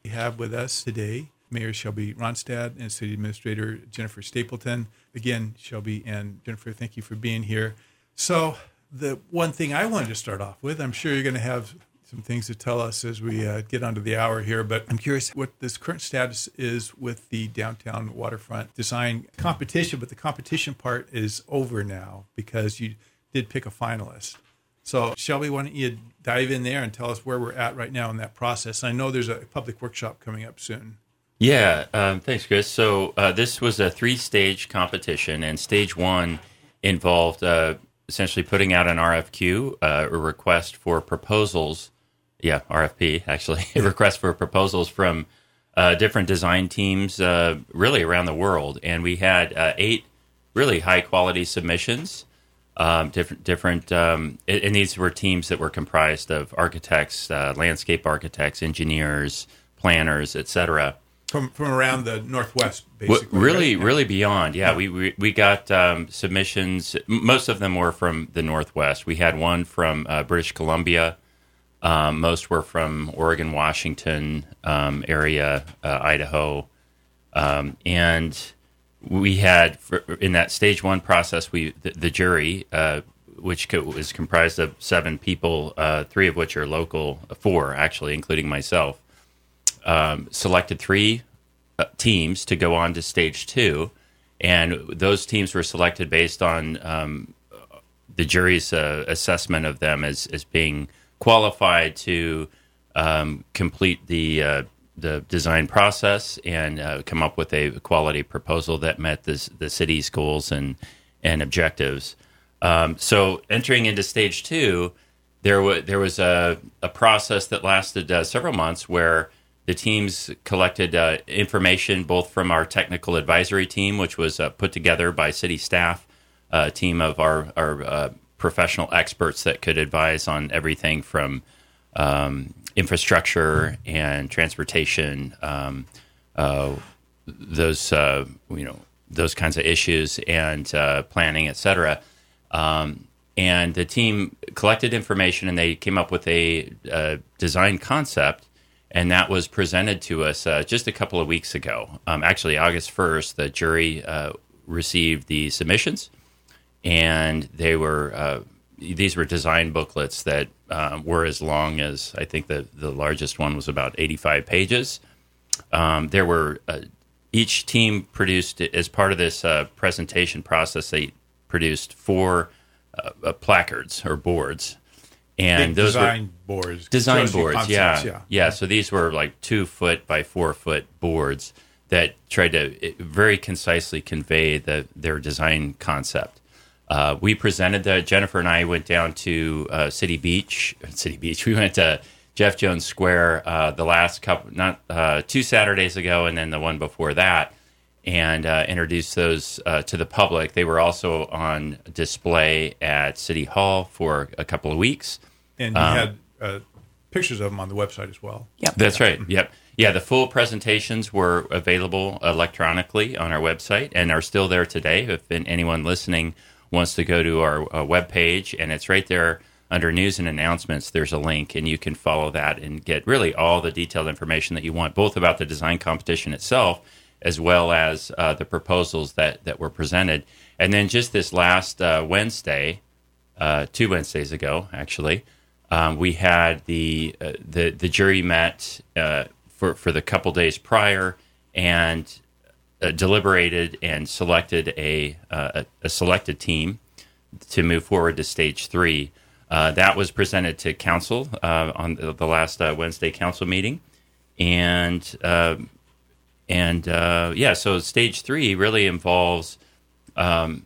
We have with us today Mayor Shelby Ronstadt and City Administrator Jennifer Stapleton. Again, Shelby and Jennifer, thank you for being here. So the one thing I wanted to start off with, I'm sure you're going to have some things to tell us as we get onto the hour here, but I'm curious what this current status is with the downtown waterfront design competition, but the competition part is over now because you did pick a finalist. So Shelby, why don't you dive in there and tell us where we're at right now in that process? I know there's a public workshop coming up soon. Yeah, thanks, Chris. So this was a 3-stage competition, and stage 1 involved essentially putting out an RFQ, a request for proposals. Yeah, RFP, actually, a request for proposals from different design teams really around the world. And we had 8 really high-quality submissions. And these were teams that were comprised of architects, landscape architects, engineers, planners, etc. From around the Northwest, basically. Really beyond. Yeah, we got submissions. Most of them were from the Northwest. We had one from British Columbia. Most were from Oregon, Washington area, Idaho, and we had in that stage 1 process, the jury, which was comprised of 7 people, 3 of which are local, 4 actually, including myself, selected 3 teams to go on to stage 2, and those teams were selected based on the jury's assessment of them as being qualified to complete the design process and come up with a quality proposal that met the city's goals and objectives. So entering into stage 2, there was a process that lasted several months where the teams collected information both from our technical advisory team, which was put together by city staff, a team of our professional experts that could advise on everything from infrastructure and transportation, those kinds of issues, and planning, etc. And the team collected information, and they came up with a design concept, and that was presented to us just a couple of weeks ago. Actually, August 1st, the jury received the submissions, and these were design booklets that were as long as, I think the largest one was about 85 pages. There were each team produced, as part of this presentation process, they produced 4 placards or boards. And those design boards. Design boards, concepts, yeah. So these were like 2-foot by 4-foot boards that tried to very concisely convey their design concept. We presented that. Jennifer and I went down to City Beach. We went to Jeff Jones Square the last couple, 2 Saturdays ago, and then the one before that, and introduced those to the public. They were also on display at City Hall for a couple of weeks. And you had pictures of them on the website as well. Yep. That's right. Yep. Yeah, the full presentations were available electronically on our website and are still there today. If anyone listening wants to go to our webpage, and it's right there under news and announcements, there's a link, and you can follow that and get really all the detailed information that you want, both about the design competition itself as well as the proposals that were presented. And then just this last Wednesday, 2 Wednesdays ago, actually, we had the jury met for the couple days prior and deliberated and selected a selected team to move forward to stage 3. That was presented to council on the last Wednesday council meeting, and so stage 3 really involves at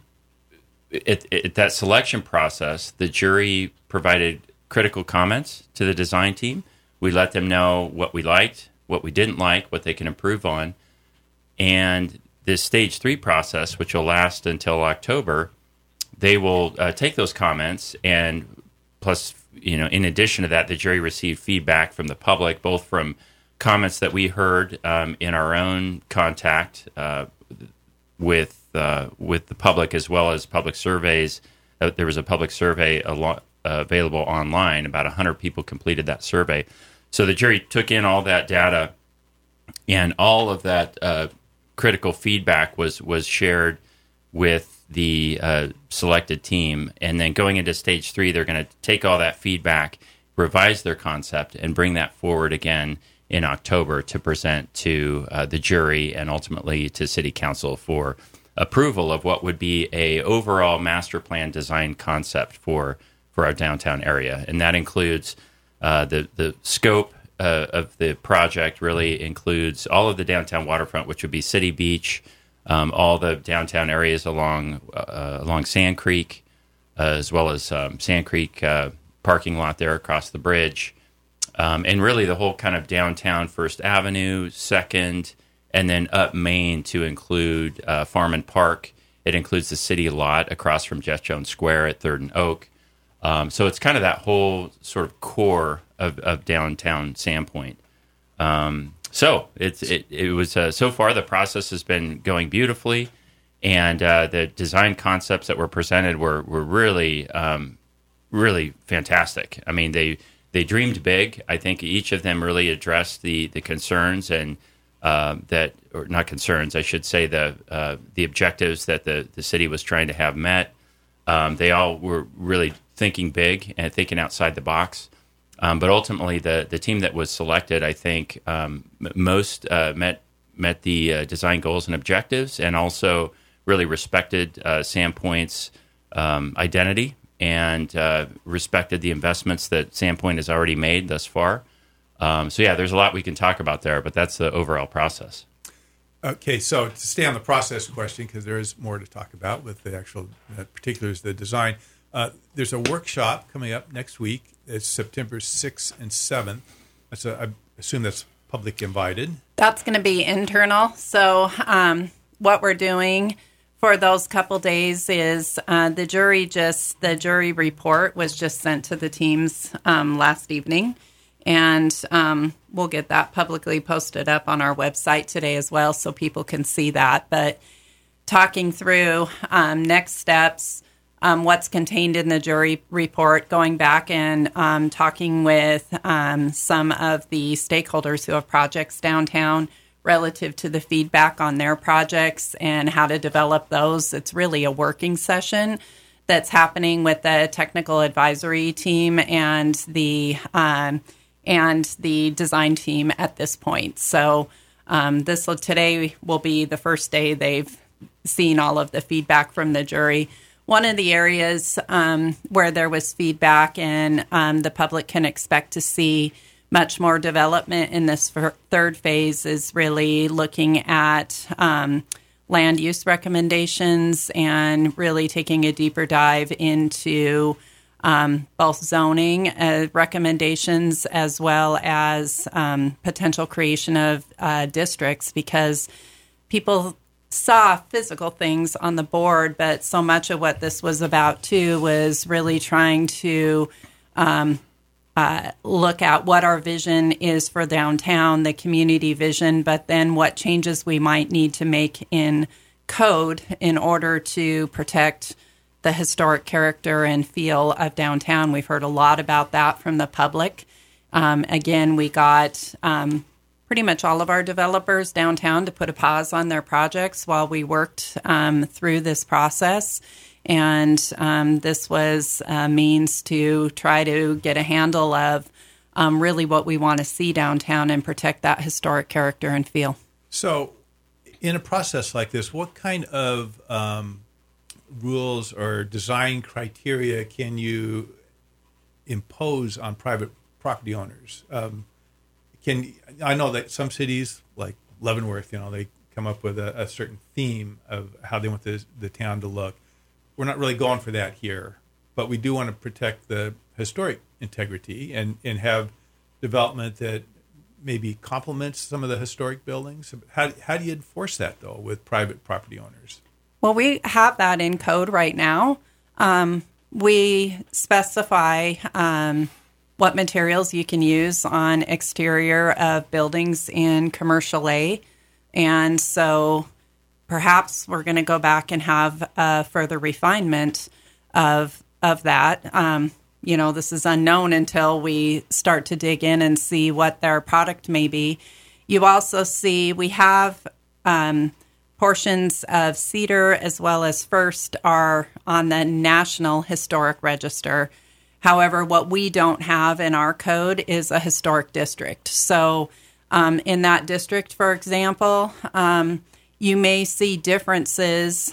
that selection process. The jury provided critical comments to the design team. We let them know what we liked, what we didn't like, what they can improve on. And this stage 3 process, which will last until October, they will take those comments, and plus, in addition to that, the jury received feedback from the public, both from comments that we heard in our own contact with the public, as well as public surveys. There was a public survey available online. About 100 people completed that survey. So the jury took in all that data, and all of that critical feedback was shared with the selected team. And then going into stage 3, they're going to take all that feedback, revise their concept, and bring that forward again in October to present to the jury and ultimately to City Council for approval of what would be a overall master plan design concept for our downtown area. And that includes the scope of the project really includes all of the downtown waterfront, which would be City Beach, all the downtown areas along Sand Creek, as well as Sand Creek parking lot there across the bridge, and really the whole kind of downtown First Avenue, Second, and then up Main to include Farm and Park. It includes the city lot across from Jeff Jones Square at 3rd and Oak. So it's kind of that whole sort of core of downtown Sandpoint. So it was so far the process has been going beautifully, and the design concepts that were presented were really really fantastic. I mean, they dreamed big. I think each of them really addressed the concerns and or not concerns, I should say, the objectives that the city was trying to have met. They all were really thinking big and thinking outside the box. But ultimately, the team that was selected, I think, most met the design goals and objectives, and also really respected Sandpoint's identity and respected the investments that Sandpoint has already made thus far. So yeah, there's a lot we can talk about there, but that's the overall process. Okay, so to stay on the process question, because there is more to talk about with the actual particulars of the design, there's a workshop coming up next week. It's September 6th and 7th. I assume that's public invited. That's going to be internal. So what we're doing for those couple days is the jury report was just sent to the teams last evening. And we'll get that publicly posted up on our website today as well, so people can see that. But talking through next steps, what's contained in the jury report, going back and talking with some of the stakeholders who have projects downtown relative to the feedback on their projects and how to develop those. It's really a working session that's happening with the technical advisory team and the design team at this point. So today will be the first day they've seen all of the feedback from the jury. One of the areas where there was feedback and the public can expect to see much more development in this third phase is really looking at land use recommendations and really taking a deeper dive into both zoning recommendations as well as potential creation of districts, because people saw physical things on the board, but so much of what this was about too was really trying to look at what our vision is for downtown, the community vision, but then what changes we might need to make in code in order to protect the historic character and feel of downtown. We've heard a lot about that from the public. Again, we got pretty much all of our developers downtown to put a pause on their projects while we worked through this process. And this was a means to try to get a handle of really what we want to see downtown and protect that historic character and feel. So in a process like this, what kind of rules or design criteria can you impose on private property owners? I know that some cities like Leavenworth, they come up with a certain theme of how they want the town to look. We're not really going for that here, but we do want to protect the historic integrity and have development that maybe complements some of the historic buildings. How do you enforce that, though, with private property owners? Well, we have that in code right now. We specify what materials you can use on exterior of buildings in commercial A. And so perhaps we're going to go back and have a further refinement of that. this is unknown until we start to dig in and see what their product may be. You also see we have portions of Cedar as well as First are on the National Historic Register. However, what we don't have in our code is a historic district. So in that district, for example, you may see differences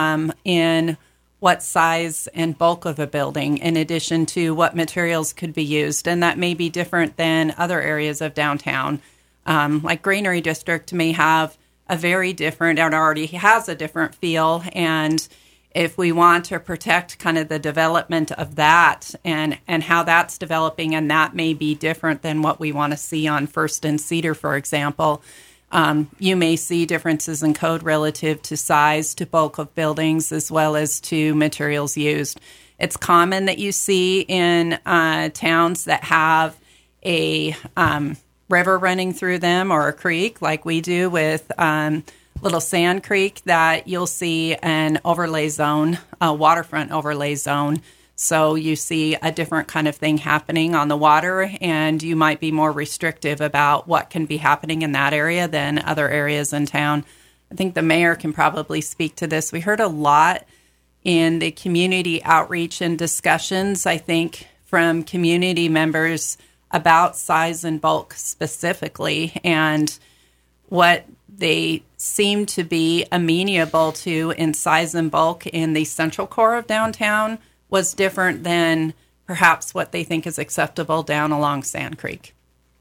in what size and bulk of a building in addition to what materials could be used. And that may be different than other areas of downtown. Like Granary District may have a very different, and already has a different feel. And if we want to protect kind of the development of that and how that's developing, and that may be different than what we want to see on First and Cedar, for example, you may see differences in code relative to size, to bulk of buildings, as well as to materials used. It's common that you see in towns that have a river running through them or a creek, like we do with Little Sand Creek, that you'll see an overlay zone, a waterfront overlay zone. So you see a different kind of thing happening on the water, and you might be more restrictive about what can be happening in that area than other areas in town. I think the mayor can probably speak to this. We heard a lot in the community outreach and discussions, I think, from community members about size and bulk specifically, and what they seem to be amenable to in size and bulk in the central core of downtown was different than perhaps what they think is acceptable down along Sand Creek.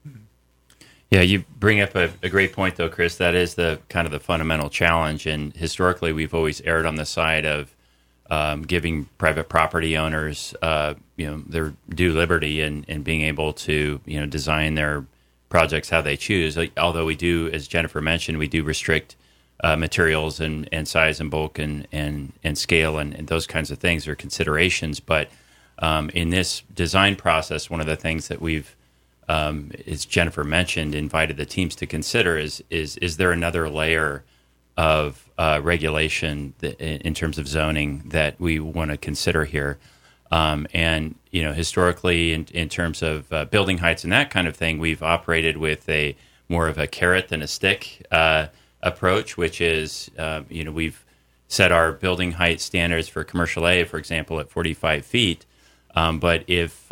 Yeah, you bring up a great point, though, Chris. That is the kind of the fundamental challenge. And historically, we've always erred on the side of giving private property owners, their due liberty and being able to, design their projects how they choose. Although we do, as Jennifer mentioned, we do restrict materials and size and bulk and scale and those kinds of things are considerations. But in this design process, one of the things that we've, as Jennifer mentioned, invited the teams to consider is there another layer of regulation in terms of zoning that we want to consider here? And historically, in terms of building heights and that kind of thing, we've operated with a more of a carrot than a stick approach, which is, we've set our building height standards for commercial A, for example, at 45 feet. But if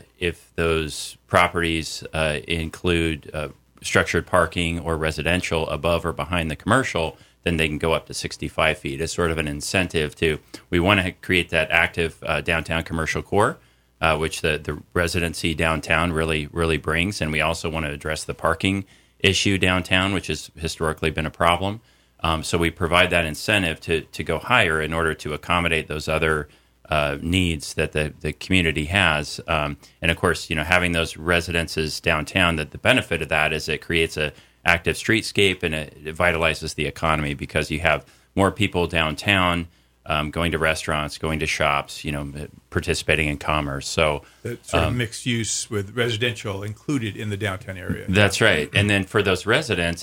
those properties include structured parking or residential above or behind the commercial, then they can go up to 65 feet. It's sort of an incentive we want to create that active downtown commercial core, which the residency downtown really, really brings. And we also want to address the parking issue downtown, which has historically been a problem. So we provide that incentive to go higher in order to accommodate those other needs that the community has. And of course, having those residences downtown, that the benefit of that is it creates a active streetscape and it vitalizes the economy because you have more people downtown going to restaurants, going to shops, participating in commerce. So that sort of mixed use with residential included in the downtown area. That's right. And then for those residents,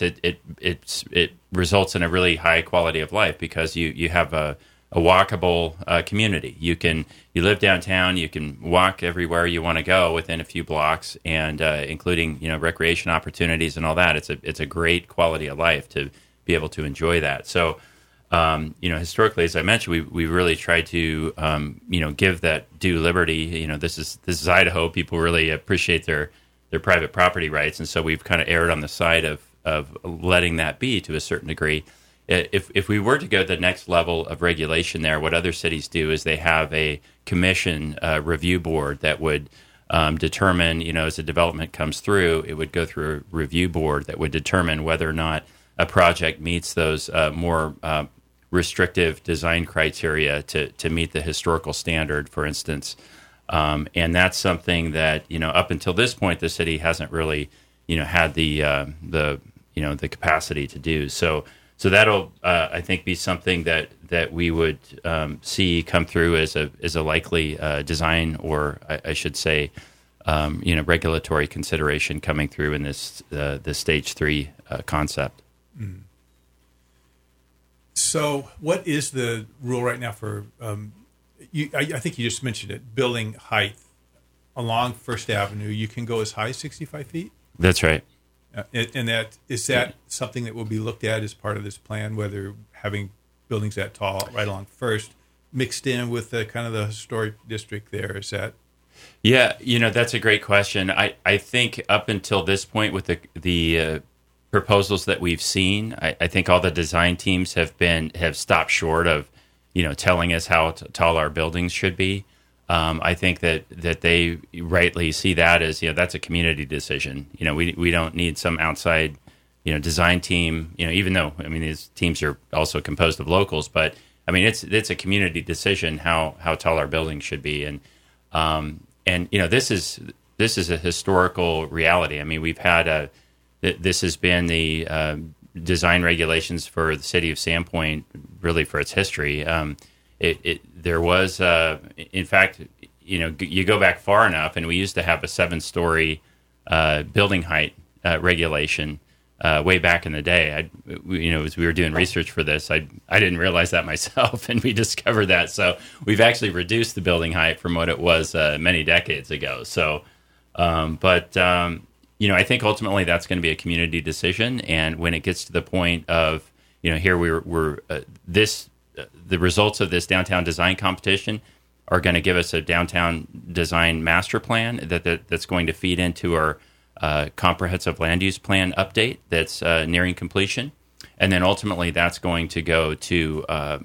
it results in a really high quality of life because you have a walkable community. You live downtown, you can walk everywhere you want to go within a few blocks, and including recreation opportunities and all that. It's a great quality of life to be able to enjoy that. So historically, as I mentioned, we really try to give that due liberty. This is Idaho. People really appreciate their private property rights, and so we've kind of erred on the side of letting that be to a certain degree. If we were to go to the next level of regulation there, what other cities do is they have a commission review board that would determine, as a development comes through, it would go through a review board that would determine whether or not a project meets those more restrictive design criteria to meet the historical standard, for instance. And that's something that, up until this point, the city hasn't really, had the capacity to do. So that'll, I think, be something that we would see come through as a likely design, or I should say, regulatory consideration coming through in this the stage 3 concept. Mm. So, what is the rule right now for? I think you just mentioned it. Building height along First Avenue, you can go as high as 65 feet. That's right. And that is that something that will be looked at as part of this plan, whether having buildings that tall right along First mixed in with the kind of the historic district there, is that? Yeah, that's a great question. I think up until this point with the proposals that we've seen, I think all the design teams have stopped short of, telling us how tall our buildings should be. I think that they rightly see that as, that's a community decision. We don't need some outside, design team, even though, these teams are also composed of locals, but it's a community decision how tall our buildings should be. And this is a historical reality. We've had this has been the design regulations for the city of Sandpoint really for its history. There was, in fact, you go back far enough, and we used to have a 7-story building height regulation way back in the day. As we were doing research for this, I didn't realize that myself, and we discovered that. So we've actually reduced the building height from what it was many decades ago. So, I think ultimately that's going to be a community decision, and when it gets to the point of, here we're the results of this downtown design competition are going to give us a downtown design master plan that's going to feed into our comprehensive land use plan update that's nearing completion. And then ultimately that's going to go to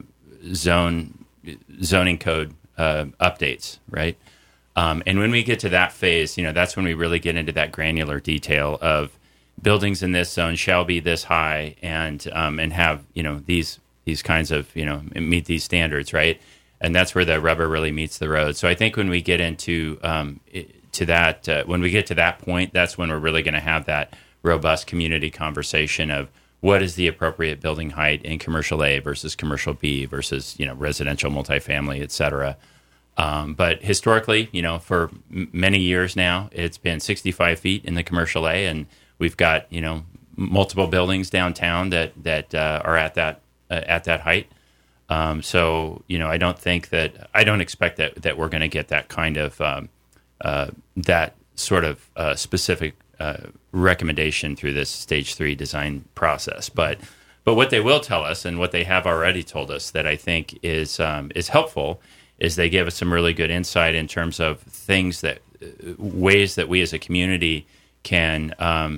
zoning code updates, right? And when we get to that phase, that's when we really get into that granular detail of buildings in this zone shall be this high and have, these kinds of, meet these standards, right? And that's where the rubber really meets the road. So I think when we get into when we get to that point, that's when we're really going to have that robust community conversation of what is the appropriate building height in commercial A versus commercial B versus, residential multifamily, et cetera. But historically, for many years now, it's been 65 feet in the commercial A, and we've got, multiple buildings downtown that are at that height. So, I don't expect that we're going to get that kind of that sort of specific recommendation through this stage 3 design process. But what they will tell us, and what they have already told us that I think is helpful, is they give us some really good insight in terms of ways that we as a community can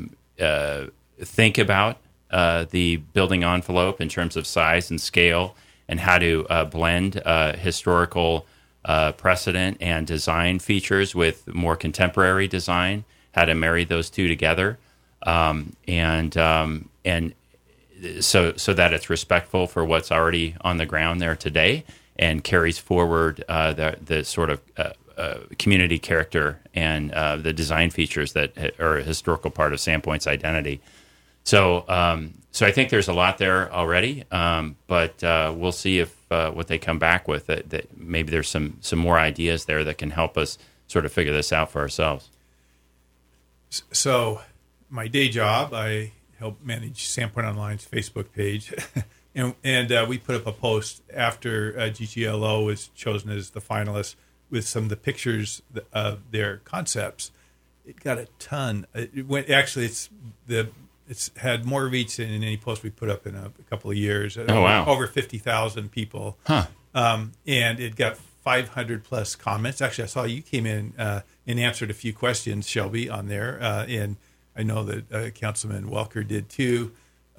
think about the building envelope in terms of size and scale, and how to blend historical precedent and design features with more contemporary design, how to marry those two together, and so that it's respectful for what's already on the ground there today, and carries forward the sort of community character and the design features that are a historical part of Sandpoint's identity. So I think there's a lot there already, but we'll see if what they come back with, that maybe there's some more ideas there that can help us sort of figure this out for ourselves. So my day job, I help manage Sandpoint Online's Facebook page. And we put up a post after GGLO was chosen as the finalist with some of the pictures of their concepts. It got a ton. It's had more reach than any post we put up in a couple of years. Oh, wow. Over 50,000 people. Huh. And it got 500 plus comments. Actually, I saw you came in and answered a few questions, Shelby, on there. And I know that Councilman Welker did too.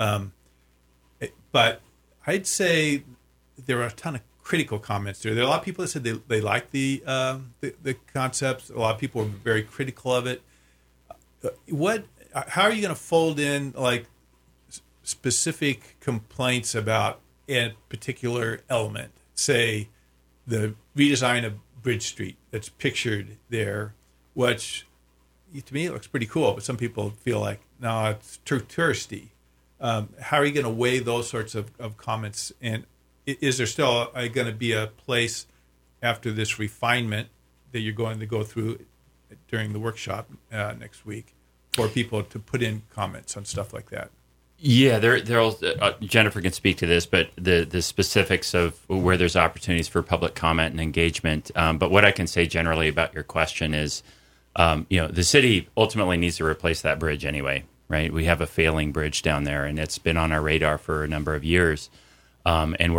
But I'd say there were a ton of critical comments there. There are a lot of people that said they liked the concepts. A lot of people were very critical of it. How are you going to fold in like specific complaints about a particular element? Say the redesign of Bridge Street that's pictured there, which to me it looks pretty cool, but some people feel like, no, it's too touristy. How are you going to weigh those sorts of comments? And is there still going to be a place after this refinement that you're going to go through during the workshop next week for people to put in comments on stuff like that? Yeah, Jennifer can speak to this, but the specifics of where there's opportunities for public comment and engagement. But what I can say generally about your question is, the city ultimately needs to replace that bridge anyway, right? We have a failing bridge down there, and it's been on our radar for a number of years. And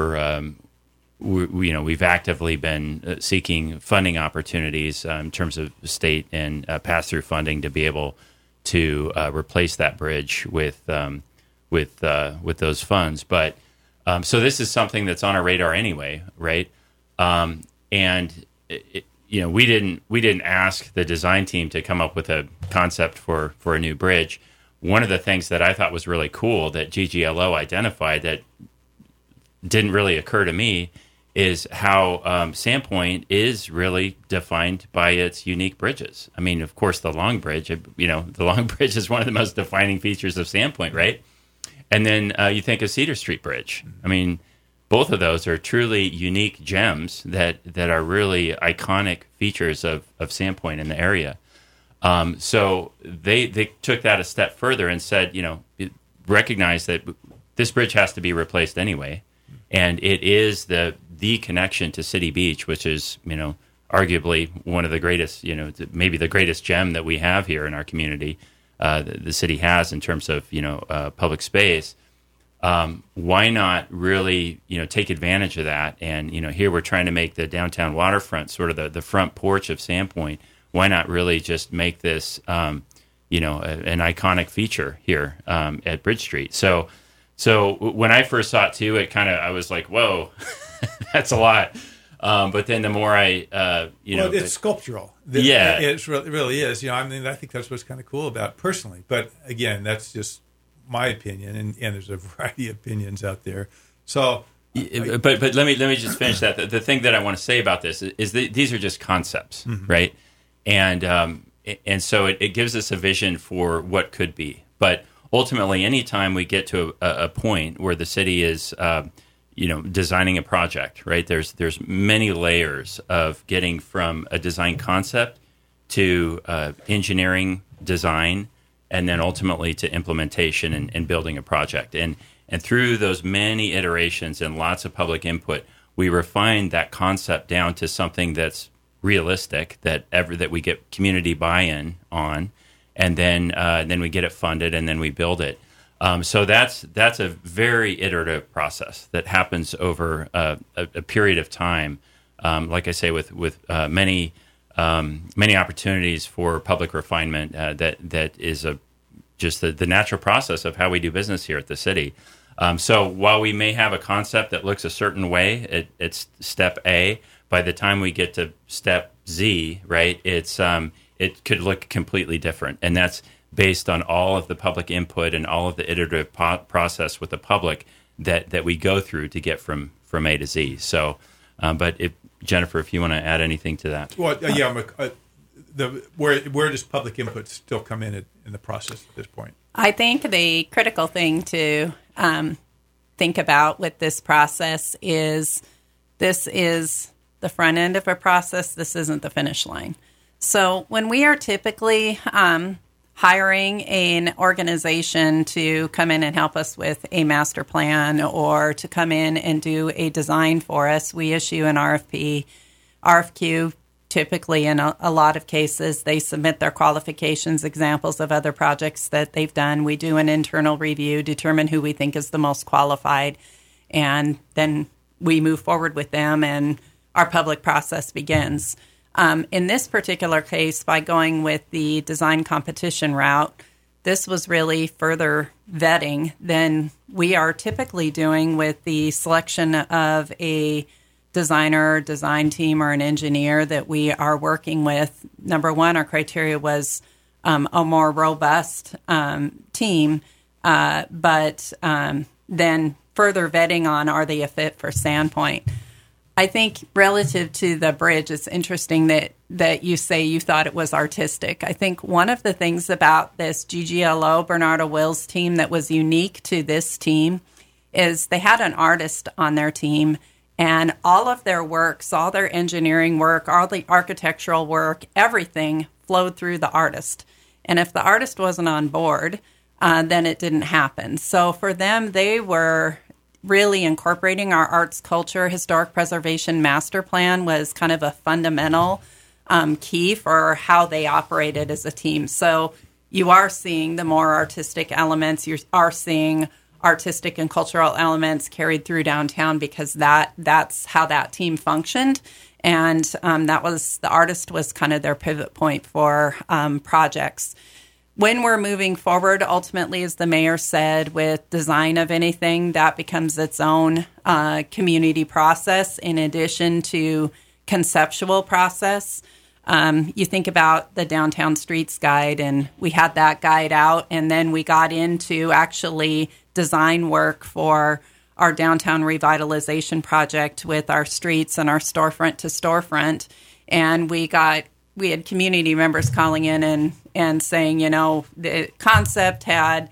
we've actively been seeking funding opportunities in terms of state and pass-through funding to be able to replace that bridge with those funds. But so this is something that's on our radar anyway, right? We didn't ask the design team to come up with a concept for a new bridge. One of the things that I thought was really cool that GGLO identified that didn't really occur to me is how Sandpoint is really defined by its unique bridges. I mean, of course, the Long Bridge, the Long Bridge is one of the most defining features of Sandpoint, right? And then you think of Cedar Street Bridge. I mean, both of those are truly unique gems that are really iconic features of Sandpoint in the area. So they took that a step further and said, recognize that this bridge has to be replaced anyway. And it is the connection to City Beach, which is, arguably one of the greatest, maybe the greatest gem that we have here in our community, the city has in terms of, public space. Why not really, take advantage of that? And, here we're trying to make the downtown waterfront sort of the front porch of Sandpoint. Why not really just make this, an iconic feature here at Bridge Street? So when I first saw it too, I was like, whoa, that's a lot. But then the more it's sculptural. It really is. I think that's what's kind of cool about it personally. But again, that's just my opinion, and there's a variety of opinions out there. So, but let me just finish that. The thing that I want to say about this is that these are just concepts, right? And so it gives us a vision for what could be. But ultimately, anytime we get to a point where the city is, designing a project, right? There's many layers of getting from a design concept to engineering design, and then ultimately to implementation and building a project. And through those many iterations and lots of public input, we refine that concept down to something that's realistic, that we get community buy-in on, and then we get it funded, and then we build it. So that's a very iterative process that happens over a period of time. Like I say, with many opportunities for public refinement. That is just the natural process of how we do business here at the city. So while we may have a concept that looks a certain way, it's step A. By the time we get to step Z, right, it could look completely different, and that's based on all of the public input and all of the iterative process with the public that we go through to get from A to Z. So, but Jennifer, if you want to add anything to that. Well, where does public input still come in the process at this point? I think the critical thing to think about with this process is this is the front end of a process. This isn't the finish line. So when we are typically hiring an organization to come in and help us with a master plan or to come in and do a design for us, we issue an RFQ. Typically, in a lot of cases, they submit their qualifications, examples of other projects that they've done. We do an internal review, determine who we think is the most qualified, and then we move forward with them, and our public process begins. In this particular case, by going with the design competition route, this was really further vetting than we are typically doing with the selection of a designer, design team, or an engineer that we are working with. Number one, our criteria was a more robust team, but then further vetting on, are they a fit for Sandpoint? I think relative to the bridge, it's interesting that you say you thought it was artistic. I think one of the things about this GGLO, Bernardo Wills team, that was unique to this team is they had an artist on their team, and all of their works, all their engineering work, all the architectural work, everything flowed through the artist. And if the artist wasn't on board, then it didn't happen. So for them, they were really incorporating our arts culture. Historic Preservation Master Plan was kind of a fundamental key for how they operated as a team. So you are seeing the more artistic elements. You are seeing artistic and cultural elements carried through downtown because that's how that team functioned. And that was, the artist was kind of their pivot point for projects. When we're moving forward, ultimately, as the mayor said, with design of anything, that becomes its own community process in addition to conceptual process. You think about the Downtown Streets Guide, and we had that guide out, and then we got into actually design work for our downtown revitalization project with our streets and our storefront to storefront. And we had community members calling in and saying, the concept had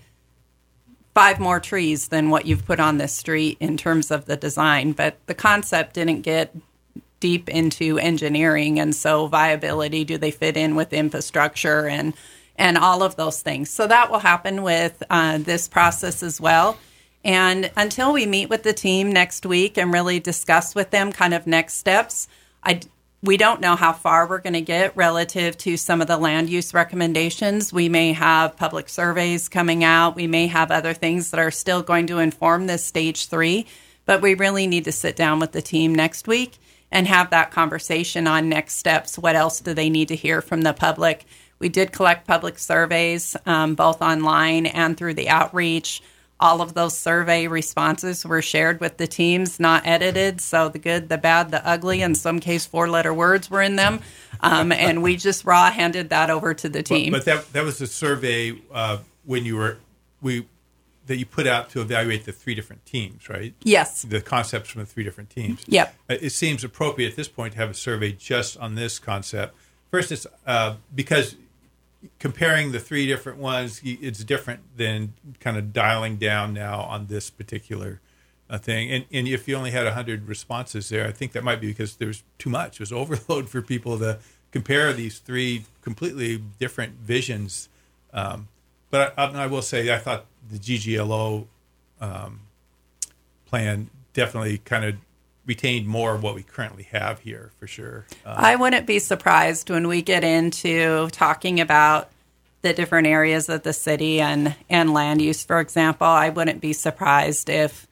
5 more trees than what you've put on this street in terms of the design, but the concept didn't get deep into engineering, and so viability, do they fit in with infrastructure and all of those things. So that will happen with this process as well. And until we meet with the team next week and really discuss with them kind of next steps, we don't know how far we're going to get relative to some of the land use recommendations. We may have public surveys coming out. We may have other things that are still going to inform this stage 3, but we really need to sit down with the team next week and have that conversation on next steps. What else do they need to hear from the public? We did collect public surveys, both online and through the outreach. All of those survey responses were shared with the teams, not edited. So the good, the bad, the ugly, in some case 4-letter words were in them. And we just handed that over to the team. But that was a survey that you put out to evaluate the 3 different teams, right? Yes. The concepts from the 3 different teams. Yep. It seems appropriate at this point to have a survey just on this concept. First, it's because comparing the 3 different ones, it's different than kind of dialing down now on this particular thing. And if you only had 100 responses there, I think that might be because there's too much. It was overload for people to compare these 3 completely different visions. But I will say I thought the GGLO plan definitely kind of retained more of what we currently have here, for sure. I wouldn't be surprised when we get into talking about the different areas of the city and land use, for example. I wouldn't be surprised if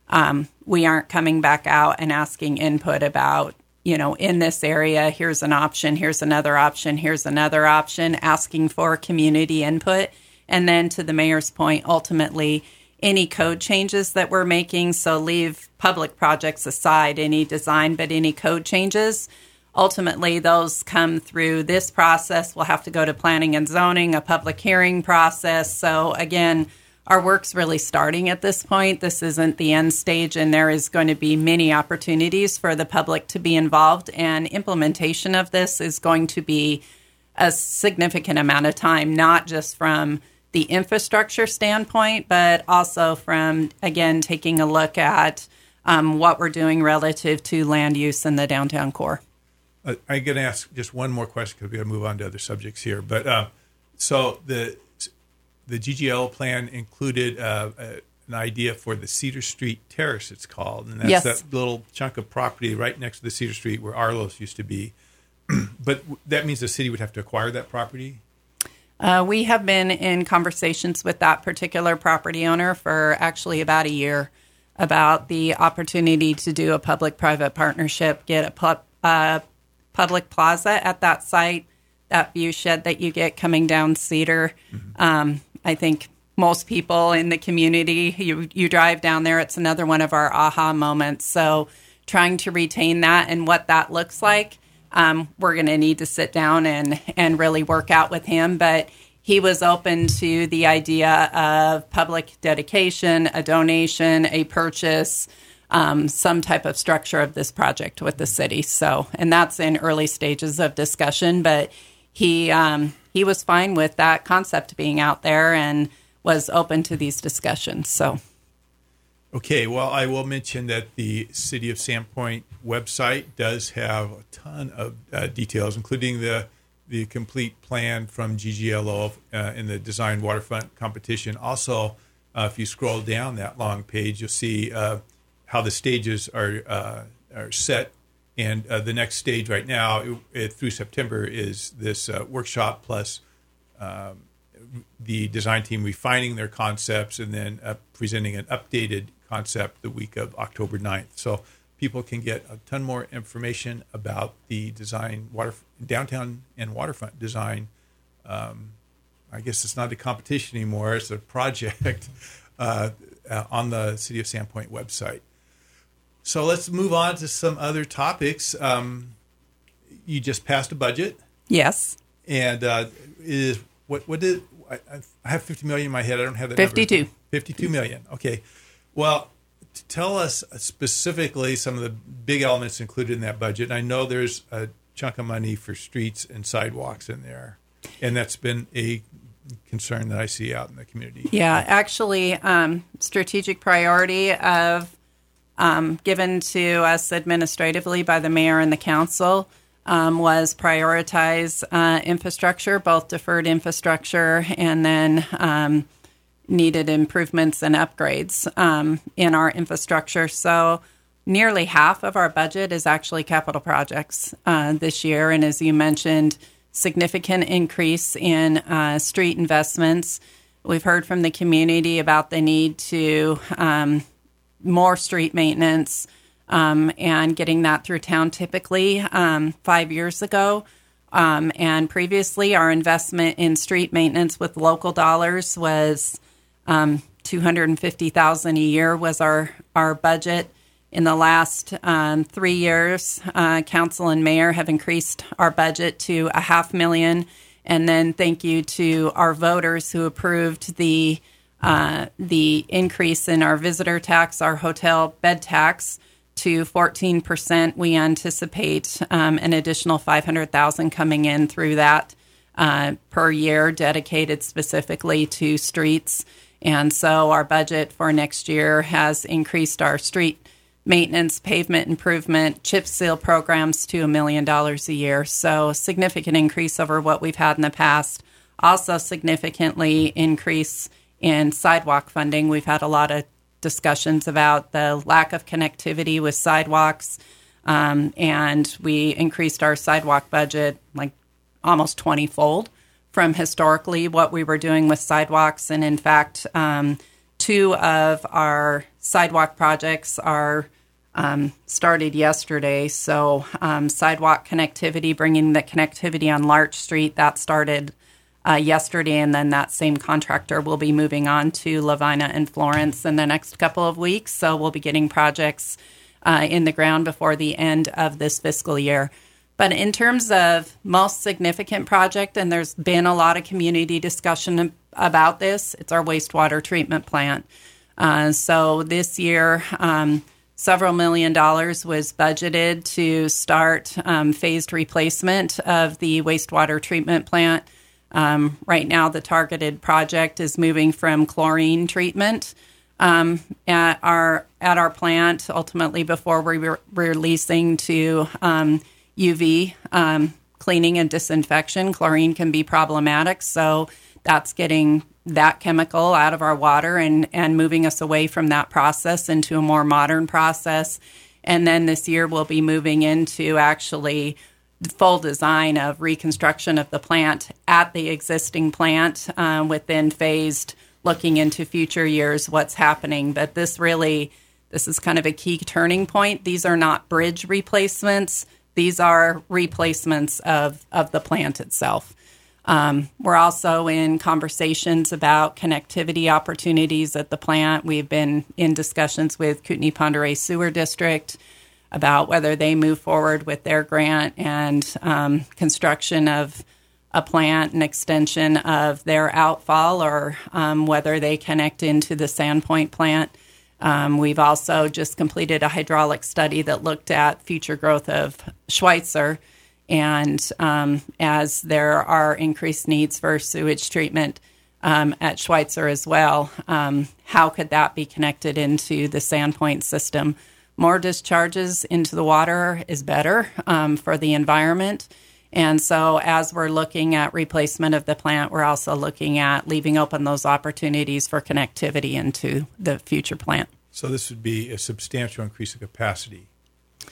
we aren't coming back out and asking input about, in this area, here's an option, here's another option, here's another option, asking for community input. And then to the mayor's point, ultimately, any code changes that we're making, so leave public projects aside, any design, but any code changes, ultimately those come through this process. We'll have to go to planning and zoning, a public hearing process. So again, our work's really starting at this point. This isn't the end stage, and there is going to be many opportunities for the public to be involved, and implementation of this is going to be a significant amount of time, not just from the infrastructure standpoint, but also from, again, taking a look at what we're doing relative to land use in the downtown core. I'm going to ask just one more question because we're going to move on to other subjects here. But so the GGL plan included an idea for the Cedar Street Terrace, it's called. And that's that little chunk of property right next to the Cedar Street where Arlo's used to be. But that means the city would have to acquire that property? We have been in conversations with that particular property owner for actually about a year about the opportunity to do a public-private partnership, get a public plaza at that site, that view shed that you get coming down Cedar. Mm-hmm. I think most people in the community, you drive down there, it's another one of our aha moments. So trying to retain that and what that looks like, we're going to need to sit down and really work out with him. But he was open to the idea of public dedication, a donation, a purchase, some type of structure of this project with the city. So, and that's in early stages of discussion, but he was fine with that concept being out there and was open to these discussions. So. Okay, well, I will mention that the City of Sandpoint website does have a ton of details, including the complete plan from GGLO in the design waterfront competition. Also, if you scroll down that long page, you'll see how the stages are set And the next stage right now through September is this workshop plus the design team refining their concepts and then presenting an updated concept the week of October 9th. So people can get a ton more information about the design, downtown and waterfront design. I guess it's not a competition anymore. It's a project on the City of Sandpoint website. So let's move on to some other topics. You just passed a budget. Yes. And what did I have 50 million in my head? I don't have that 52. number. 52 million. Okay. Well, tell us specifically some of the big elements included in that budget. I know there's a chunk of money for streets and sidewalks in there, and that's been a concern that I see out in the community. Yeah, actually, strategic priority of given to us administratively by the mayor and the council was prioritize infrastructure, both deferred infrastructure and then needed improvements and upgrades in our infrastructure. So nearly half of our budget is actually capital projects this year. And as you mentioned, significant increase in street investments. We've heard from the community about the need to more street maintenance and getting that through town typically 5 years ago. And previously, our investment in street maintenance with local dollars was $250,000 a year was our budget. In the last 3 years, council and mayor have increased our budget to $500,000. And then thank you to our voters who approved the increase in our visitor tax, our hotel bed tax, to 14%. We anticipate an additional $500,000 coming in through that per year, dedicated specifically to streets. And so our budget for next year has increased our street maintenance, pavement improvement, chip seal programs to $1 million a year. So significant increase over what we've had in the past. Also significantly increase in sidewalk funding. We've had a lot of discussions about the lack of connectivity with sidewalks, and we increased our sidewalk budget like almost 20-fold from historically what we were doing with sidewalks. And in fact, 2 of our sidewalk projects are started yesterday. So sidewalk connectivity, bringing the connectivity on Larch Street, that started yesterday, and then that same contractor will be moving on to Lavina and Florence in the next couple of weeks. So we'll be getting projects in the ground before the end of this fiscal year. But in terms of most significant project, and there's been a lot of community discussion about this, it's our wastewater treatment plant. So this year, several $1 million was budgeted to start phased replacement of the wastewater treatment plant. Right now, the targeted project is moving from chlorine treatment at our plant, ultimately before we're releasing to UV cleaning and disinfection. Chlorine can be problematic, so that's getting that chemical out of our water and moving us away from that process into a more modern process. And then this year we'll be moving into actually full design of reconstruction of the plant at the existing plant within phased, looking into future years what's happening. But this is kind of a key turning point. These are not bridge replacements. These are replacements of the plant itself. We're also in conversations about connectivity opportunities at the plant. We've been in discussions with Kootenai Pend Oreille Sewer District about whether they move forward with their grant and construction of a plant and extension of their outfall, or whether they connect into the Sandpoint plant. We've also just completed a hydraulic study that looked at future growth of Schweitzer. And as there are increased needs for sewage treatment at Schweitzer as well, how could that be connected into the Sandpoint system? More discharges into the water is better for the environment. And so as we're looking at replacement of the plant, we're also looking at leaving open those opportunities for connectivity into the future plant. So this would be a substantial increase of capacity.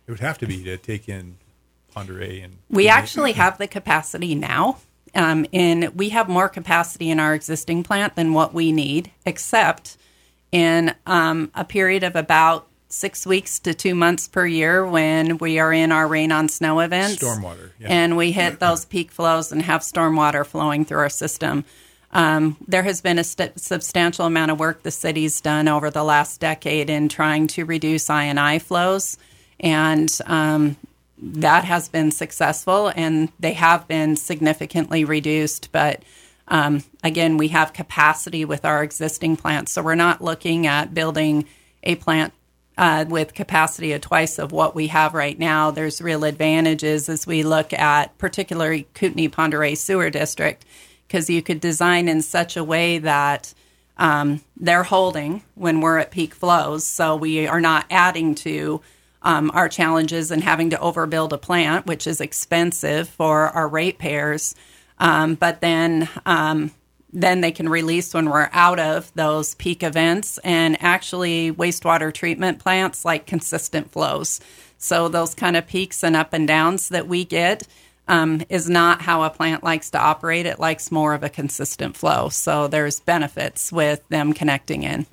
It would have to be to take in Pend Oreille. And We actually have the capacity now. And we have more capacity in our existing plant than what we need, except in a period of about 6 weeks to 2 months per year when we are in our rain on snow events. Stormwater, yeah. And we hit those peak flows and have stormwater flowing through our system. There has been a substantial amount of work the city's done over the last decade in trying to reduce I&I flows. And that has been successful, and they have been significantly reduced. But again, we have capacity with our existing plants. So we're not looking at building a plant with capacity of twice of what we have right now. There's real advantages as we look at particularly Kootenai-Pend Oreille Sewer District, because you could design in such a way that they're holding when we're at peak flows. So we are not adding to our challenges and having to overbuild a plant, which is expensive for our ratepayers. But then they can release when we're out of those peak events, and actually wastewater treatment plants like consistent flows. So those kind of peaks and up and downs that we get is not how a plant likes to operate. It likes more of a consistent flow. So there's benefits with them connecting in.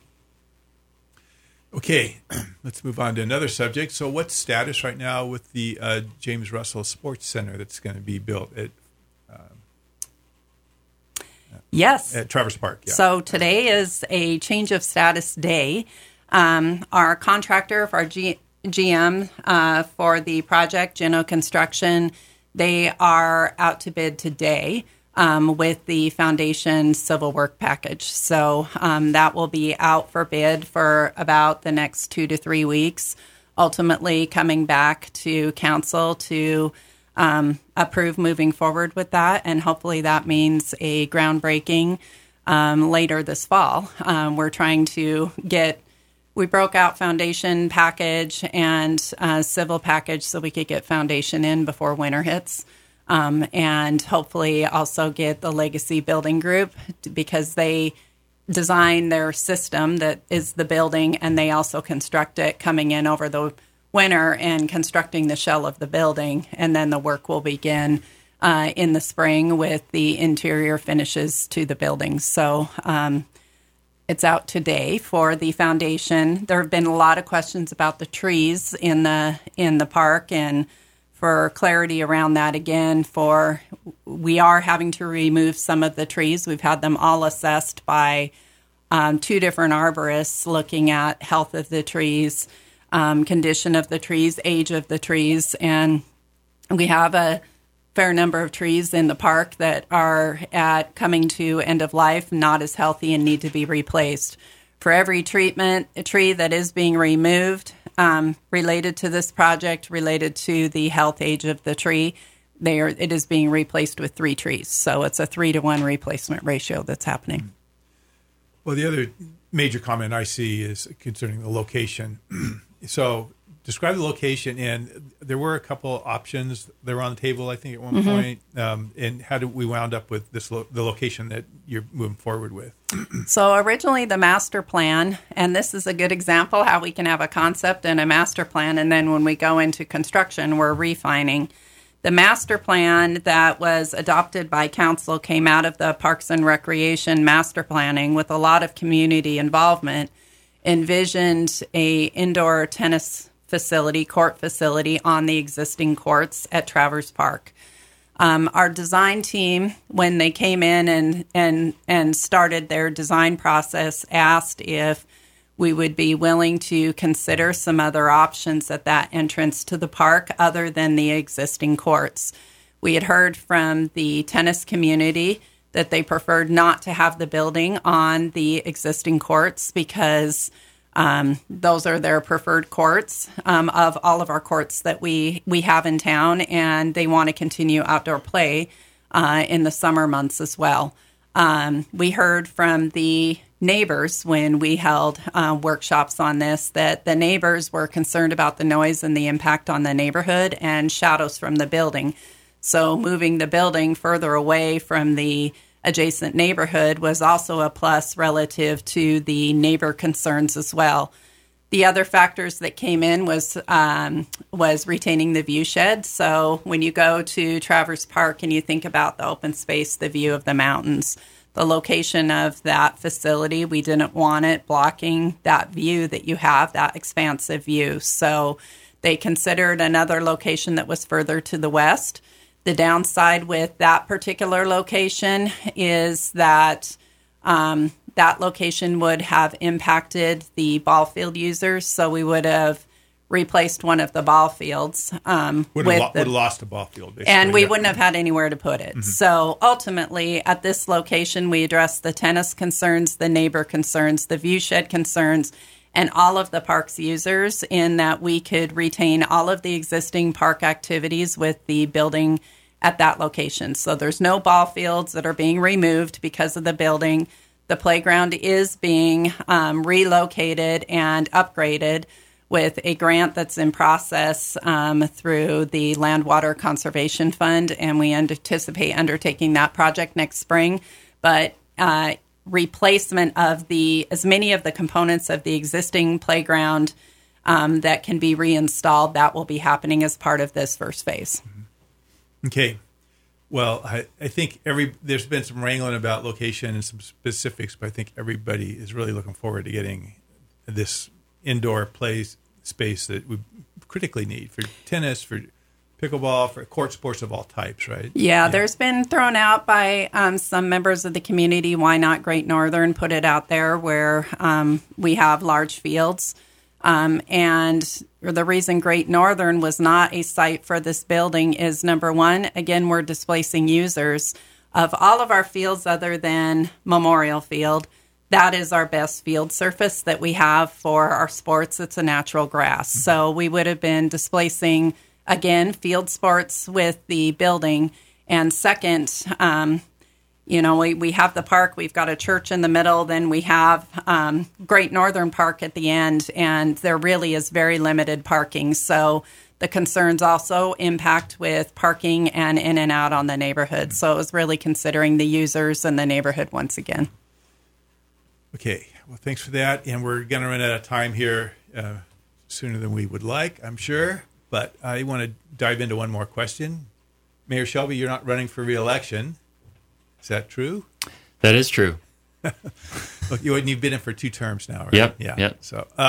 Okay, let's move on to another subject. So what's status right now with the James Russell Sports Center that's going to be built at Yes. At Traverse Park? Yeah. So today is a change of status day. Our contractor, our GM for the project, Gino Construction, they are out to bid today with the foundation civil work package. So that will be out for bid for about the next 2 to 3 weeks, ultimately coming back to council to approve moving forward with that. And hopefully that means a groundbreaking later this fall. We're trying to we broke out foundation package and civil package so we could get foundation in before winter hits. And hopefully also get the Legacy Building Group, because they design their system that is the building, and they also construct it coming in over the winter and constructing the shell of the building. And then the work will begin in the spring with the interior finishes to the building. So it's out today for the foundation. There have been a lot of questions about the trees in the park, and for clarity around that, again, we are having to remove some of the trees. We've had them all assessed by 2 different arborists looking at health of the trees, condition of the trees, age of the trees, and we have a fair number of trees in the park that are coming to end of life, not as healthy, and need to be replaced. For every tree that is being removed related to this project, related to the health age of the tree, it is being replaced with 3 trees. So it's a 3-to-1 replacement ratio that's happening. Well, the other major comment I see is concerning the location. So describe the location, and there were a couple options that were on the table, I think, at one point. And how did we wound up with the location that you're moving forward with? So originally the master plan, and this is a good example how we can have a concept and a master plan, and then when we go into construction, we're refining. The master plan that was adopted by council came out of the Parks and Recreation master planning with a lot of community involvement, envisioned a indoor tennis court facility on the existing courts at Traverse Park. Our design team, when they came in and started their design process, asked if we would be willing to consider some other options at that entrance to the park other than the existing courts. We had heard from the tennis community that they preferred not to have the building on the existing courts because those are their preferred courts of all of our courts that we have in town, and they want to continue outdoor play in the summer months as well. We heard from the neighbors when we held workshops on this that the neighbors were concerned about the noise and the impact on the neighborhood and shadows from the building. So moving the building further away from the adjacent neighborhood was also a plus relative to the neighbor concerns as well. The other factors that came in was retaining the view shed. So when you go to Traverse Park and you think about the open space, the view of the mountains, the location of that facility, we didn't want it blocking that view that you have, that expansive view. So they considered another location that was further to the west. The downside with that particular location is that that location would have impacted the ball field users, so we would have replaced one of the ball fields. Would have lost a ball field, basically. And we wouldn't have had anywhere to put it. Mm-hmm. So ultimately, at this location, we addressed the tennis concerns, the neighbor concerns, the view shed concerns, and all of the park's users, in that we could retain all of the existing park activities with the building at that location. So there's no ball fields that are being removed because of the building. The playground is being relocated and upgraded with a grant that's in process through the Land Water Conservation Fund, and we anticipate undertaking that project next spring. But replacement of as many of the components of the existing playground that can be reinstalled, that will be happening as part of this first phase. Okay. Well, I think there's been some wrangling about location and some specifics, but I think everybody is really looking forward to getting this indoor play space that we critically need for tennis, for pickleball, for court sports of all types, right? Yeah, there's been thrown out by some members of the community, why not Great Northern put it out there where we have large fields. And the reason Great Northern was not a site for this building is, number one, again, we're displacing users. Of all of our fields other than Memorial Field, that is our best field surface that we have for our sports. It's a natural grass. So we would have been displacing, again, field sports with the building. And second, we have the park, we've got a church in the middle, then we have Great Northern Park at the end, and there really is very limited parking. So the concerns also impact with parking and in and out on the neighborhood. So it was really considering the users and the neighborhood once again. Okay, well, thanks for that. And we're going to run out of time here sooner than we would like, I'm sure. But I want to dive into one more question. Mayor Shelby, you're not running for re-election. Is that true? That is true. You've been in for 2 terms now, right? Yep. Yeah. Yep.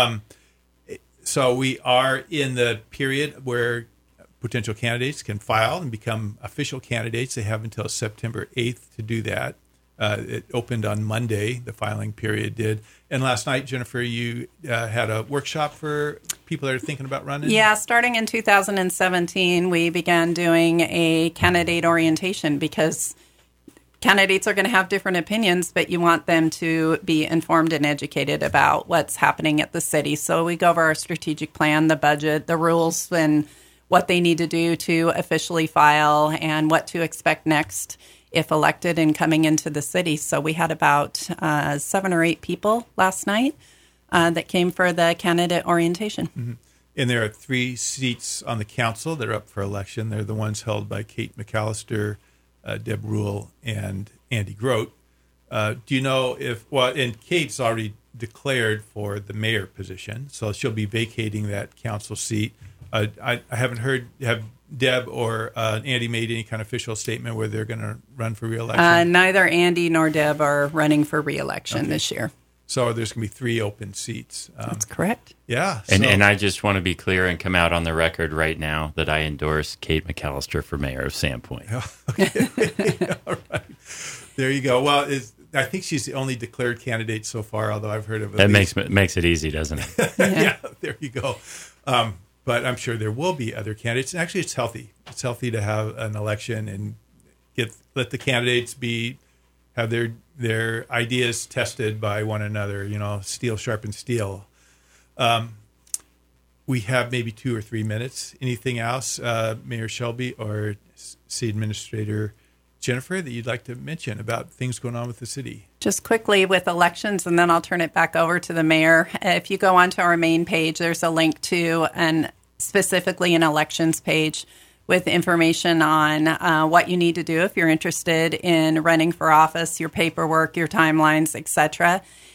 So we are in the period where potential candidates can file and become official candidates. They have until September 8th to do that. It opened on Monday, the filing period did. And last night, Jennifer, you had a workshop for people that are thinking about running? Yeah, starting in 2017, we began doing a candidate orientation because candidates are going to have different opinions, but you want them to be informed and educated about what's happening at the city. So we go over our strategic plan, the budget, the rules, and what they need to do to officially file and what to expect next if elected and coming into the city. So we had about 7 or 8 people last night that came for the candidate orientation. Mm-hmm. And there are 3 seats on the council that are up for election. They're the ones held by Kate McAllister, Deb Rule, and Andy Grote. Do you know and Kate's already declared for the mayor position, so she'll be vacating that council seat. I haven't heard, have Deb or Andy made any kind of official statement where they're going to run for re-election? Neither Andy nor Deb are running for re-election this year. So there's going to be 3 open seats. That's correct. Yeah. And I just want to be clear and come out on the record right now that I endorse Kate McAllister for mayor of Sandpoint. Okay. All right. There you go. Well, I think she's the only declared candidate so far, although I've heard of it. That makes it easy, doesn't it? Yeah, there you go. But I'm sure there will be other candidates. And actually, it's healthy. It's healthy to have an election and let the candidates have their ideas tested by one another. Steel sharpens steel. We have maybe 2 or 3 minutes. Anything else, Mayor Shelby or City Administrator Jennifer, that you'd like to mention about things going on with the city? Just quickly with elections, and then I'll turn it back over to the mayor. If you go onto our main page, there's a link to specifically an elections page with information on what you need to do if you're interested in running for office, your paperwork, your timelines, etc.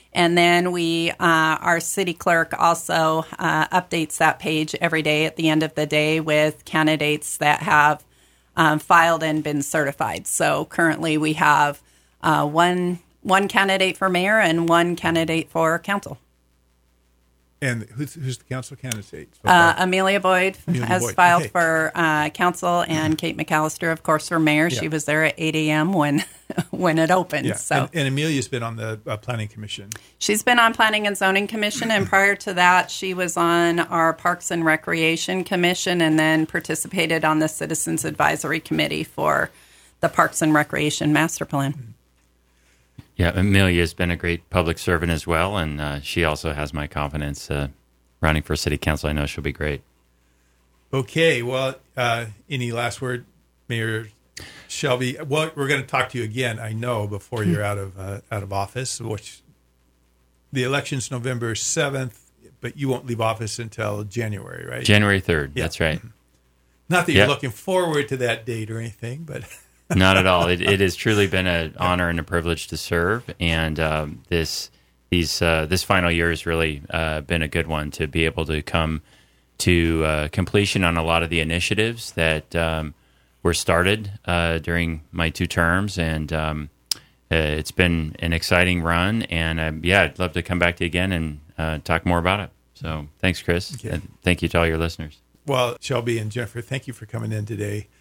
And then our city clerk also updates that page every day at the end of the day with candidates that have filed and been certified. So currently we have one candidate for mayor and one candidate for council. And who's the council candidate? Amelia Boyd has Boyd. filed Okay. for council, and Kate McAllister, of course, for mayor. Yeah. She was there at 8 a.m. when it opened. Yeah, So and Amelia's been on the planning commission. she's been on Planning and Zoning Commission, and prior to that, she was on our Parks and Recreation Commission, and then participated on the Citizens Advisory Committee for the Parks and Recreation Master Plan. Yeah, Amelia has been a great public servant as well, and she also has my confidence running for city council. I know she'll be great. Okay, well, any last word, Mayor Shelby? Well, we're going to talk to you again, I know, before you're out of office, which the election's November 7th, but you won't leave office until January, right? January 3rd, Yeah. That's right. Not that you're Yeah. looking forward to that date or anything, but... Not at all. It has truly been an honor and a privilege to serve, and this final year has really been a good one to be able to come to completion on a lot of the initiatives that were started during my 2 terms, and it's been an exciting run. And I'd love to come back to you again and talk more about it. So thanks, Chris, Okay. and thank you to all your listeners. Well, Shelby and Jennifer, thank you for coming in today.